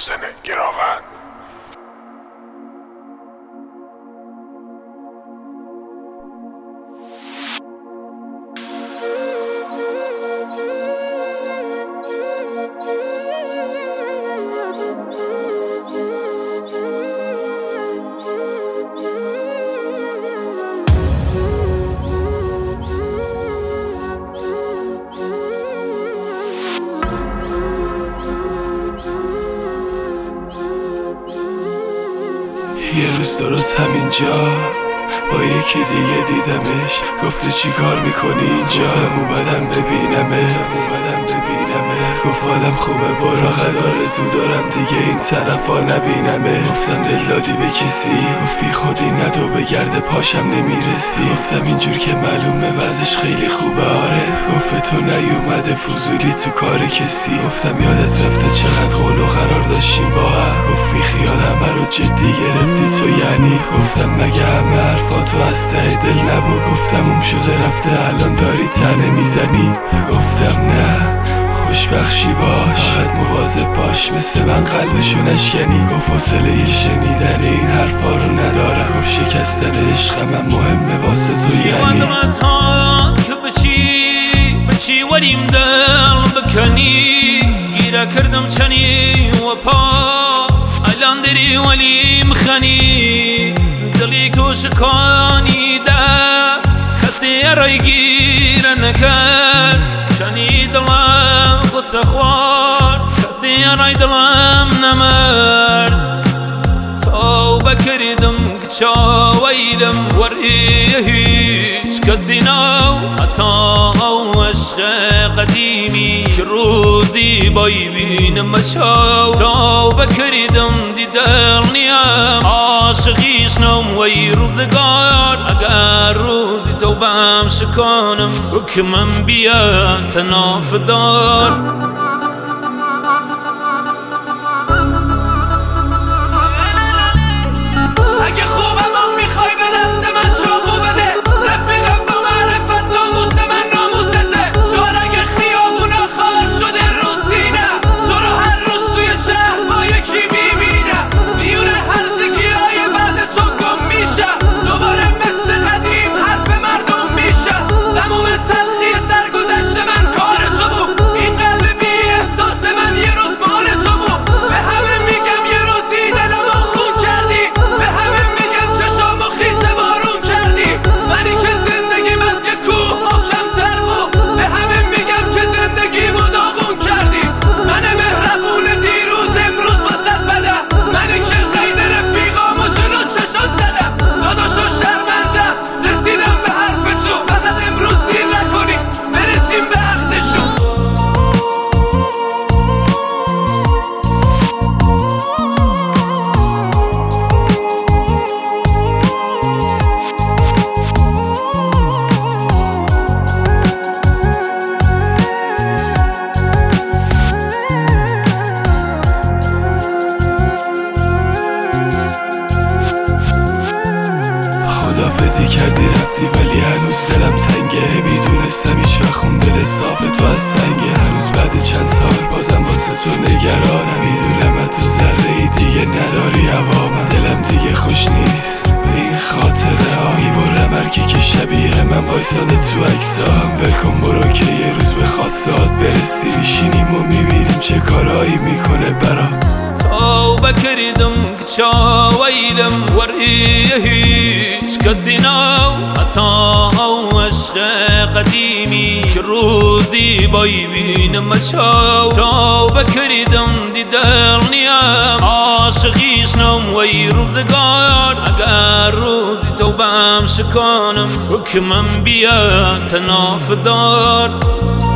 محسن گراوند. یه روز درست همینجا با یکی دیگه دیدمش، گفته چی کار میکنی اینجا؟ گفتم اومدم ببینمت. گفت حالم خوبه برو آرزو دارم دیگه این طرفا نبینمت. گفتم دل دادی به کسی؟ گفت بی خودی ندو به گرد پاشم نمیرسی. گفتم اینجور که معلومه وضعش خیلی خوبه. آره گفت تو نیومده فضولی تو کار کسی. گفتم یادت رفته چقدر قول و قرار داشتیم با هم؟ گفت بی خیال همه رو جدی گرفتی تو یعنی؟ گفتم مگه همه حرفاتو از ته دل نبود؟ گفتم اون شده رفته الان داری تنه میزنی؟ گفتم نه خوشبخشی باش، فقط مواظب باش مثل من قلبشو نشکنی. گفت حوصله شنیدن این حرفا رو نداره. گفت شکستن عشق من مهمه واسه تو یعنی؟ بچی وریم دل بکنی گیره کردم چنی و پا الان داری ولیم خنی دلی کو شکانی ده کسی رای گیره نکرد چنی دلم خسر خوار کسی رای دلم نمرد توبه کردم چاویدم وریه هیچ کسی نو حتی عشق قدیمی که روزی بای بینم بچاو توبه کردم دی دل نیم عاشقیش نم وی روزگار اگر روزی توبم شکنم حکمم بیا تناف دار. خداحافظی کردی رفتی ولی هنوز دلم تنگه. میدونستم هیچ وقت خون دل صاف تو از سنگه. هنوز بعد چند سال بازم واسه تو نگرانم. میدونم تو ذره ای دیگه نداری هوامم. دلم دیگه خوش نیست به این خاطره ها. میبرم هرکی که شبیه من وایساده تو عکسام. ولکن برو که یه روز به خواستهات برسی. میشینیم و میبینیم چه کارایی میکنه برام. توبه کردم که چاویدم وریه هیچ کسی نو حتی عشق قدیمی که روزی بای بینم بچاو توبه کردم دی دل نیم عاشقیش نم وی روزگار اگر روزی توبم شکنم حکمم بیا تناف دار.